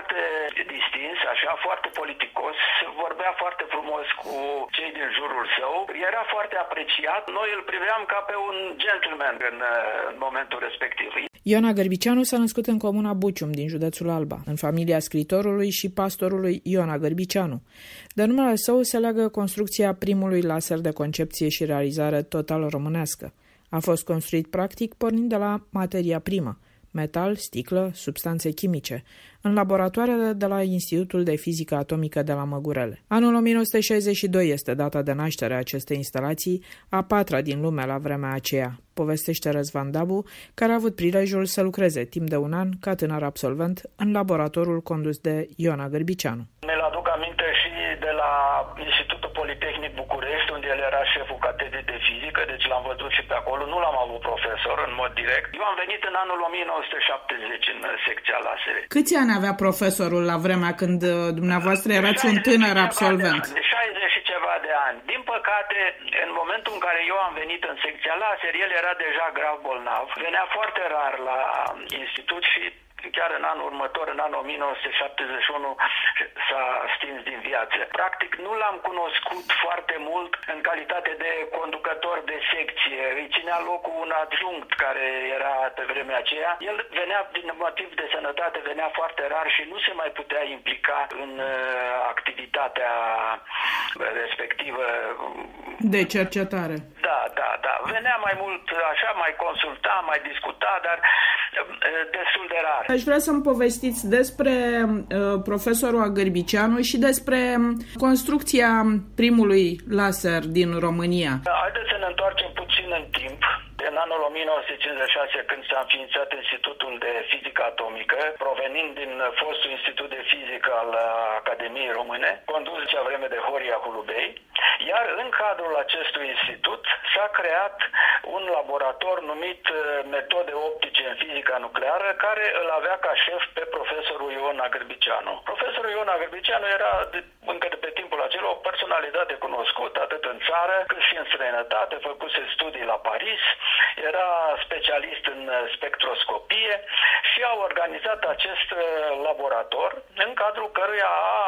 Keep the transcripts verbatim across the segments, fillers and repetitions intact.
foarte distins, așa, foarte politicos, vorbea foarte frumos cu cei din jurul său, era foarte apreciat. Noi îl priveam ca pe un gentleman în, în momentul respectiv. Iona Gârbicianu s-a născut în comuna Bucium din județul Alba, în familia scriitorului și pastorului Iona Gârbicianu. De numele său se leagă construcția primului laser de concepție și realizare total românească. A fost construit practic pornind de la materia primă, metal, sticlă, substanțe chimice, în laboratoarele de la Institutul de Fizică Atomică de la Măgurele. Anul o mie nouă sute șaizeci și doi este data de naștere a acestei instalații, a patra din lume la vremea aceea, povestește Răzvan Dabu, care a avut prilejul să lucreze timp de un an ca tânăr absolvent în laboratorul condus de Iona Gârbicianu. Ne-l aduc aminte și de la Institutul Politehnic București, unde el era șeful catedrei de fizică, deci l-am văzut și pe acolo, nu l-am avut profesor în mod direct. Eu am venit în anul o mie nouă sute șaptezeci în secția lasere. Câți ani avea profesorul la vremea când dumneavoastră erați un tânăr absolvent? șaizeci și ceva de ani. Din păcate, în momentul în care eu am venit în secția laser, el era deja grav bolnav. Venea foarte rar la institut și chiar în anul următor, în anul o mie nouă sute șaptezeci și unu, s-a stins din viață. Practic nu l-am cunoscut foarte mult în calitate de conducător de secție. Îi ținea locul un adjunct care era pe vremea aceea. El venea din motiv de sănătate, venea foarte rar și nu se mai putea implica în activitatea respectivă. De cercetare. Da, da, da. Venea mai mult așa, mai consulta, mai discuta, dar destul de rar. Aș vrea să-mi povestiți despre uh, profesorul Gârbicianu și despre construcția primului laser din România. Haideți să ne întoarcem puțin în timp. În anul o mie nouă sute cincizeci și șase, când s-a înființat Institutul de Fizică Atomică, provenind din fostul Institut de Fizică al Academiei Române, condus cea vreme de Horia Hulubei, iar în cadrul acestui institut s-a creat un laborator numit Metode Optice în Fizica Nucleară, care îl avea ca șef pe profesorul Iona Gârbicianu. Profesorul Iona Gârbicianu era de, încă de pe timpul acela o personalitate cunoscută atât în țară cât și în străinătate, făcuse studii la Paris, era specialist în spectroscopie și a organizat acest laborator în cadrul căruia a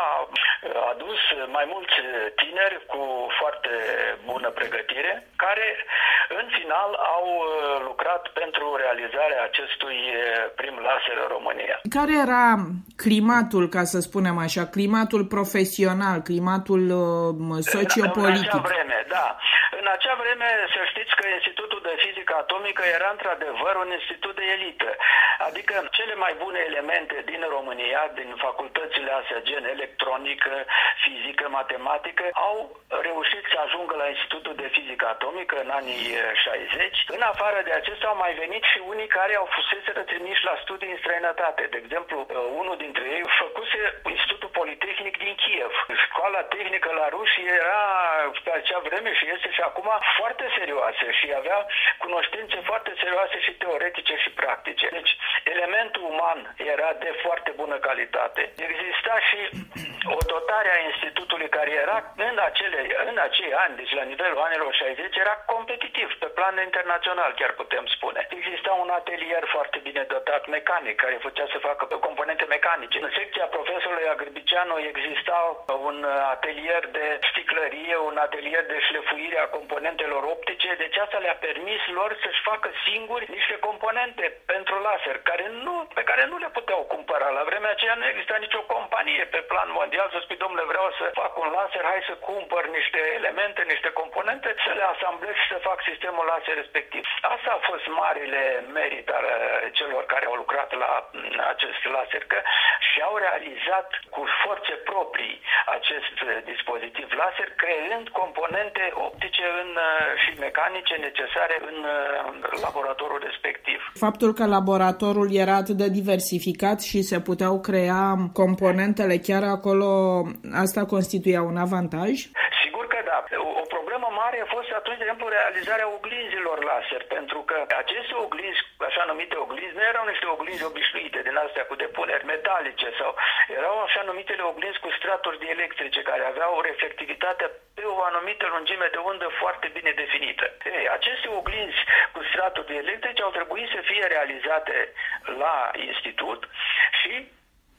adus mai mulți tineri cu foarte bună pregătire, care în final au lucrat pentru realizarea acestui prim laser în România. Care era climatul, ca să spunem așa, climatul profesional, climatul uh, sociopolitic? În acea vreme, da. În acea vreme, să știți că Institutul de Fizică Atomică era într-adevăr un institut de elită. Adică cele mai bune elemente din România, din facultățile astea, gen electronică, fizică, matematică, au reușit să ajungă la Institutul de Fizică Atomică în anii șaizeci. În afară de acestea au mai venit și unii care au fuseseră trimiși la studii în străinătate. De exemplu, unul dintre ei făcuse Institutul Politehnic din Kiev. Școala tehnică la ruși era pe acea vreme și este și acum foarte serioasă și avea cunoștințe foarte serioase și teoretice și practice. Deci, elementul uman era de foarte bună calitate. Exista și o dotare a institutului care era în, acele, în acei ani, deci la nivelul anilor șaizeci, era competitiv, pe plan internațional chiar putem spune. Exista un atelier foarte bine dotat mecanic, care făcea să facă componente mecanice. În secția profesorului Gârbicianu exista un atelier de sticlărie, un atelier de șlefuire a componentelor optice, deci asta le-a permis lor să-și facă singuri niște componente pentru laser, care nu, pe care nu le puteau cumpăra. La vremea aceea nu exista nicio companie pe plan mondial să spui, domnule, vreau să fac un laser, hai să cumpăr niște elemente, niște componente, să le asamblez și să fac sistemul laser respectiv. Asta a fost marile merit al celor care au lucrat la acest laser, că și-au realizat cu forțe proprii acest dispozitiv laser, creând componente optice în, și mecanice necesare în laboratorul respectiv. Faptul că laboratorul era atât de diversificat și se puteau crea componentele chiar acolo, asta constituia un avantaj? Sigur că da. O problemă mare a fost atunci, de exemplu, realizarea oglinzilor laser, pentru că aceste oglinzi, așa numite oglinzi, nu erau niște oglinzi obișnuite din astea cu depuneri metalice, sau erau așa numitele oglinzi cu straturi dielectrice care aveau o reflectivitate pe o anumită lungime de undă foarte bine definită. Ei, aceste oglinzi cu straturi dielectrice au trebuit să fie realizate la institut și pentru asta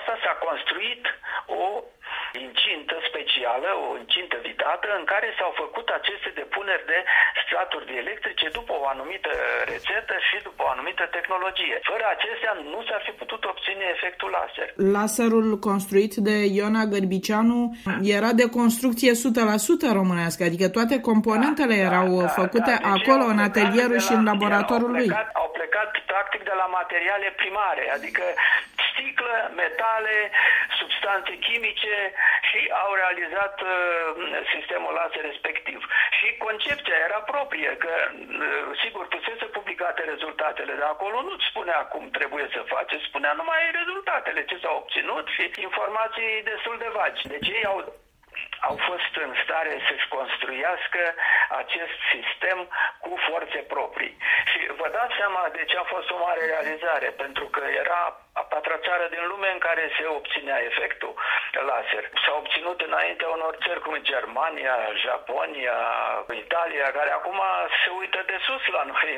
asta s-a construit o incintă specială, o incintă vidată, în care s-au făcut aceste depuneri de straturi electrice după o anumită rețetă și după o anumită tehnologie. Fără acestea nu s-ar fi putut obține efectul laser. Laserul construit de Iona Gârbicianu era de construcție o sută la sută românească, adică toate componentele da, erau da, făcute da, da. Deci acolo, în atelierul și în laboratorul au plecat, lui. Au plecat practic de la materiale primare, adică sticlă, metale, substanțe chimice și au realizat uh, sistemul laser respectiv. Și concepția era proprie, că uh, sigur pusese publicate rezultatele de acolo, nu-ți spunea cum trebuie să faci, spunea numai rezultatele, ce s-au obținut și informații destul de vagi. Deci ei au au fost în stare să-și construiască acest sistem cu forțe proprii. Și vă dați seama de ce a fost o mare realizare, pentru că era a patra țară din lume în care se obținea efectul laser. S-a obținut înaintea unor țări cum Germania, Japonia, Italia, care acum se uită de sus la noi,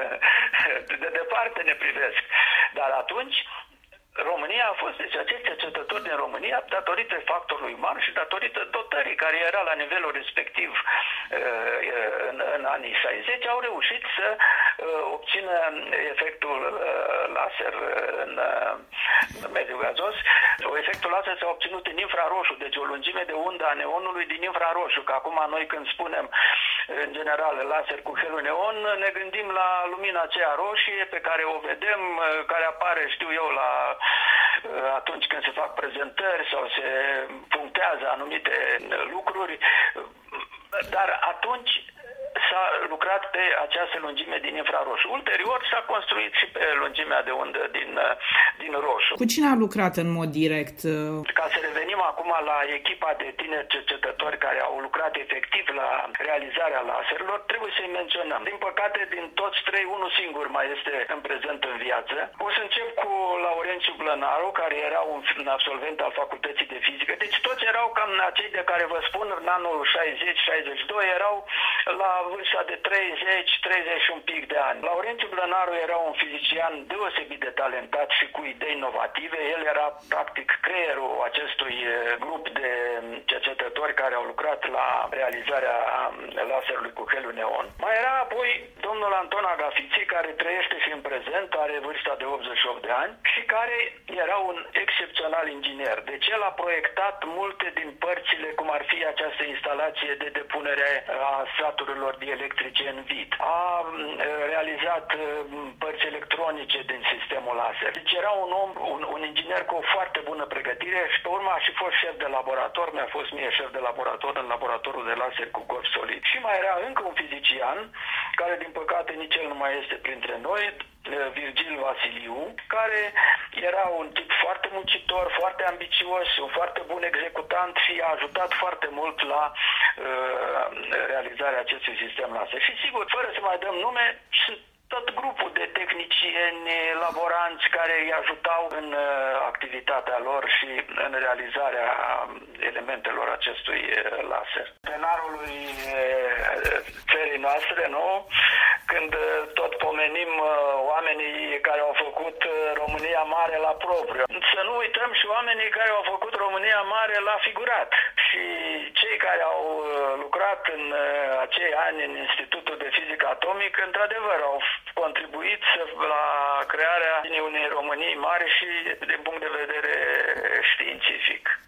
de departe ne privesc. Dar atunci România a fost, deci acești cercetători din România, datorită factorului uman și datorită dotării care era la nivelul respectiv în, în anii șaizeci, au reușit să obțină efectul laser în mediul gazos. Efectul laser s-a obținut în infraroșu, deci o lungime de undă a neonului din infraroșu, că acum noi când spunem în general laser cu helul neon, ne gândim la lumina aceea roșie pe care o vedem, care apare, știu eu, la atunci când se fac prezentări sau se punctează anumite lucruri, dar atunci s-a lucrat pe această lungime din infraroșu. Ulterior s-a construit și pe lungimea de undă din, din roșu. Cu cine a lucrat în mod direct? Ca să revenim acum la echipa de tineri cercetători care au lucrat efectiv la realizarea laserelor, trebuie să-i menționăm. Din păcate, din toți trei, unul singur mai este în prezent în viață. O să încep cu Laurențiu Blănaru, care era un absolvent al Facultății de Fizică. Deci toți erau cam acei de care vă spun, în anul șaizeci șaizeci și doi, erau la vârsta de treizeci treizeci și un pic de ani. Laurențiu Blănaru era un fizician deosebit de talentat și cu idei inovative. El era practic creierul acestui grup de cercetători care au lucrat la realizarea laserului cu helul neon. Mai era apoi domnul Anton Agafiții, care trăiește și în prezent, are vârsta de optzeci și opt de ani și care era un excepțional inginer. Deci el a proiectat multe din părțile, cum ar fi această instalație de depunere a straturilor electrice în vid. A realizat părți electronice din sistemul laser. Deci era un om, un, un inginer cu o foarte bună pregătire și pe urmă a și fost șef de laborator, mi-a fost mie șef de laborator în laboratorul de laser cu corp solid. Și mai era încă un fizician, care din păcate nici el nu mai este printre noi, Virgil Vasiliu, care era un tip foarte muncitor, foarte ambițios, un foarte bun executant și a ajutat foarte mult la uh, realizarea acestui sistem laser. Și sigur, fără să mai dăm nume, sunt tot grupul de tehnicieni, laboranți care îi ajutau în uh, activitatea lor și în realizarea elementelor acestui uh, laser. Plenarului uh, țării noastre, nu? Când uh, tot pomenim uh, oamenii care au făcut uh, România mare la propriu. Să nu uităm și oamenii care au făcut România mare la figurat. Și cei care au uh, lucrat în uh, acei ani în Institutul de Fizică Atomică, într-adevăr, au contribuit la crearea unei Românii mari și din punct de vedere științific.